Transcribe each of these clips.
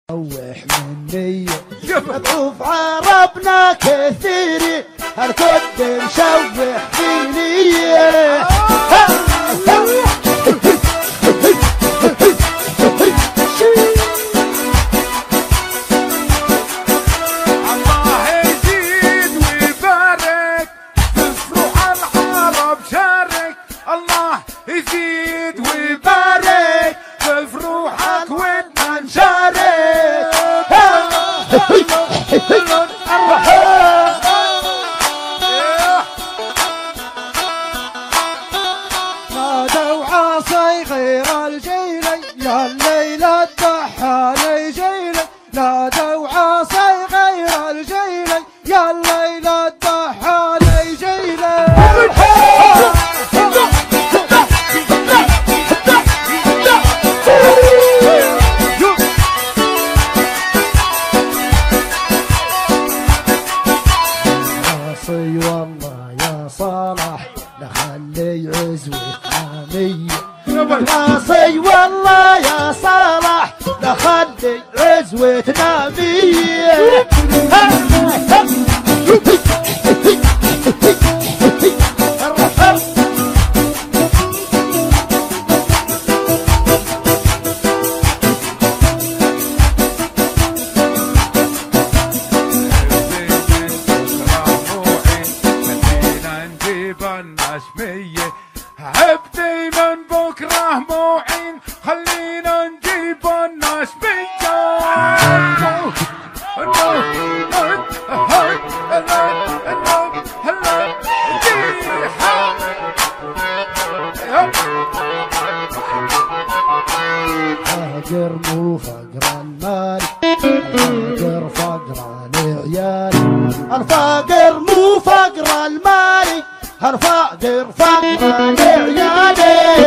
روح مني اطوف عربنا كثير هالكد مشوح فيني. الله يزيد ويبارك تفرح العرب شارك. الله يزيد ويبارك تفرحك وإننا نشارك. نادوا عاصي غير الجيلي يا الليلة الضحاني جيلي. نادوا عاصي غير الجيلي يا الليلة الضحاني جيلي. والله يا صالح لخلي عزوة نامية. ناصي والله يا صالح لخلي عزوة نامية. عبدي من بكره موعين خلينا نجيب الناس بيا. فقر مو فقر المال الفقر فقر العيال. الفقر مو فقر المال الفقر فقر العيال.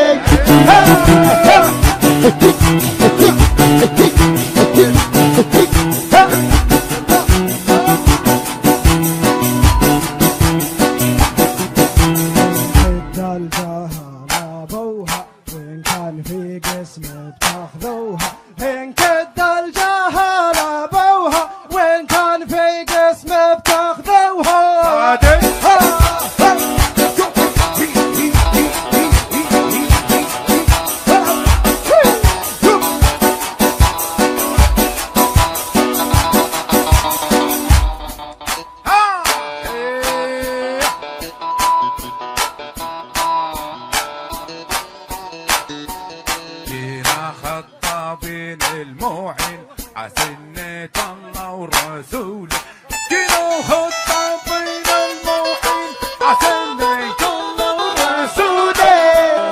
الجهل ابوها وين كان في قسم بتاخذوها. ان كد الجهل ابوها وين كان في قسم بتاخذوها. خطابين الموعين عسنة الله ورسوله. كيلو خطابين الموعين عسنة الله ورسوله.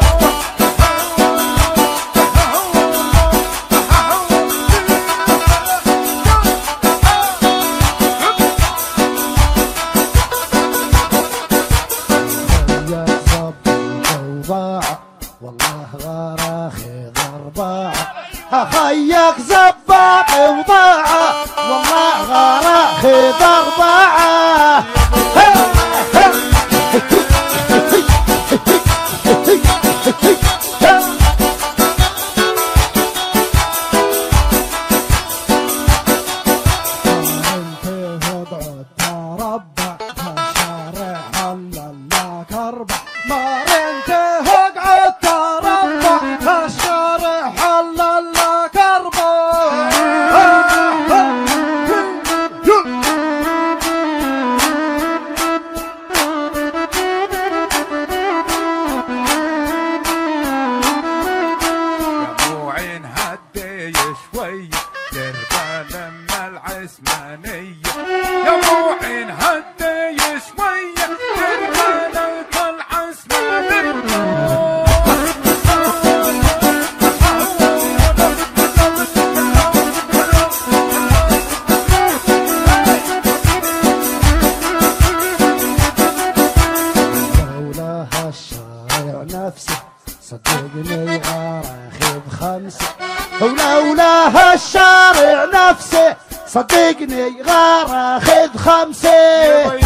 والله غار اخذ ارباعه. خيك زباق وضاعه والله غار اخذ ارباعه. شوي دربان لما العثمانية. يا موعين هدي شوية دربان العثمانية. لولاها الشارع نفسه صدقني غار اخذ خمسة. ولولاها الشارع نفسه صدقني غار اخذ خمسة.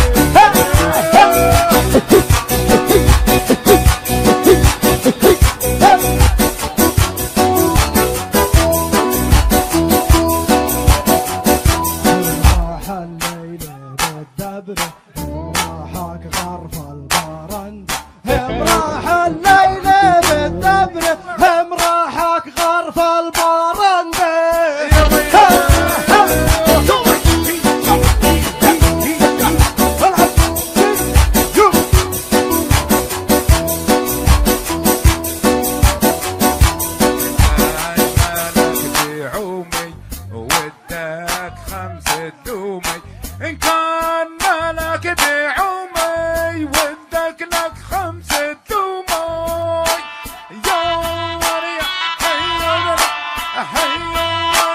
ودك 5 دومي إن كان مالك بعومي ودك لك 5 دومي يا وريا حيوان حيوان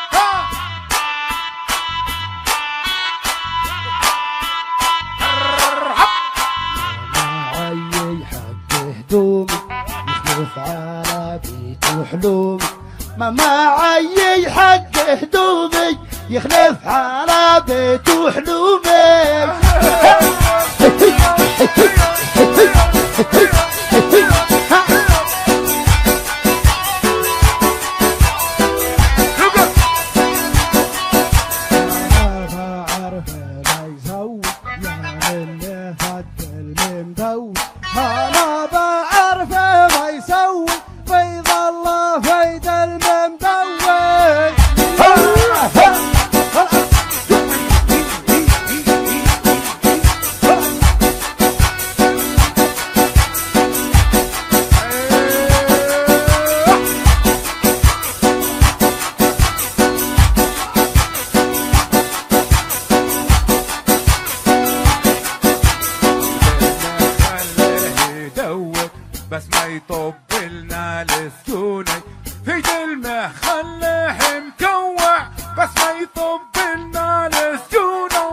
معي حق هدومي يخلف على بيت وحلومي ما معي حق هدومي يخلف على بيت وحلومي أنا بعرفه ما يسوي بيض الله فيد الممدوي بس ما يطبلنا لسكوني في دلمه خليه مكوع بس ما يطبلنا لسكوني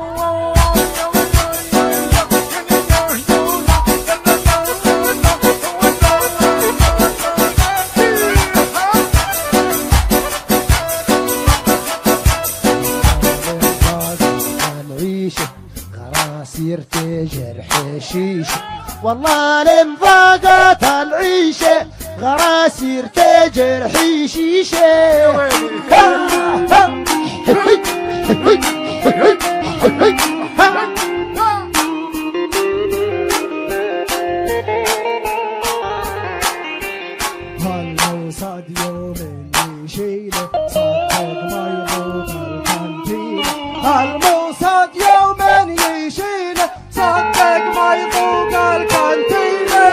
غراسير تجرح شيشه والله لانضاقت العيشه غراسير تجرح شيشه هالموصد يوم يشيله صدق ما يغوب الكانتينه هالموصد يوم يشيله صدق ما يغوب الكانتينه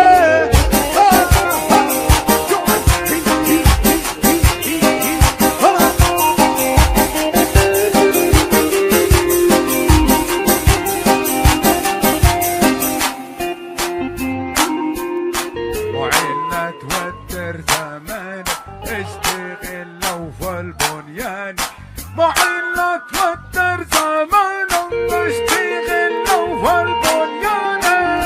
وعيننا توتر زمانك اشتغل لو في البنيان وعيننا توتر زمانك اشتغل لو في البنيان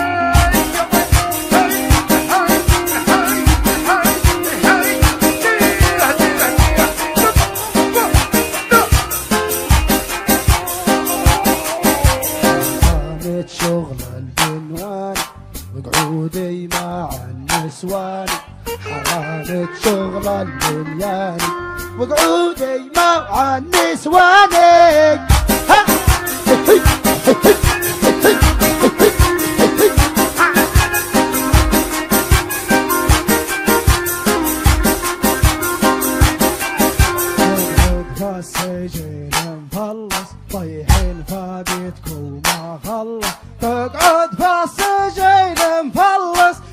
قامت شغل البنوان وقعودي مع النسوان حرامت شغل البنيان وقعودي مع النسوان السجن مفلص طيحين فابيتكم ما خلص تقعد في السجن مفلص